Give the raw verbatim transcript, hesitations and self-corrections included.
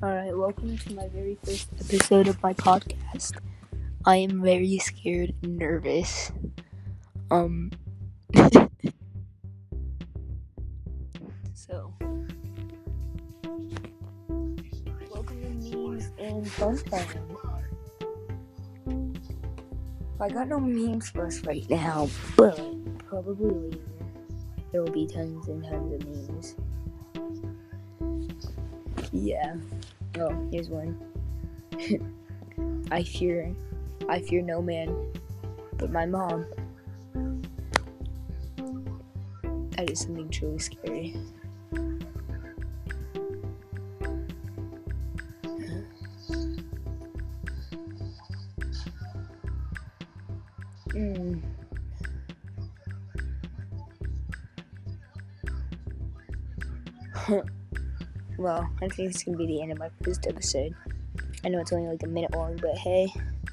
Alright, welcome to my very first episode of my podcast. I am very scared and nervous. Um, so, welcome to memes and fun time. I got no memes for us right now, but probably later there will be tons and tons of memes. Yeah. Oh, here's one. I fear, I fear no man, but my mom. That is something truly scary. Mm. Well, I think it's gonna be the end of my first episode. I know it's only like a minute long, but hey,